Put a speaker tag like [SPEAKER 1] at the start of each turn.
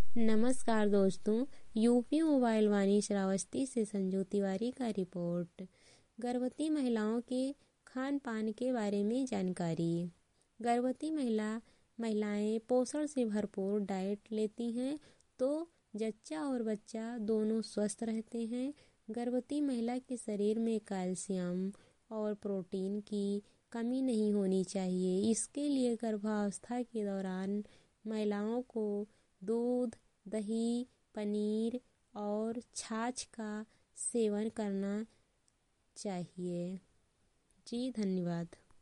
[SPEAKER 1] नमस्कार दोस्तों। UP mobile वाणी श्रावस्ती से संजू तिवारी का रिपोर्ट। गर्भवती महिलाओं के खान पान के बारे में जानकारी। गर्भवती महिलाएं पोषण से भरपूर डाइट लेती हैं तो जच्चा और बच्चा दोनों स्वस्थ रहते हैं। गर्भवती महिला के शरीर में कैल्शियम और प्रोटीन की कमी नहीं होनी चाहिए। इसके लिए गर्भावस्था के दौरान महिलाओं को दूध, दही, पनीर और छाछ का सेवन करना चाहिए। जी धन्यवाद।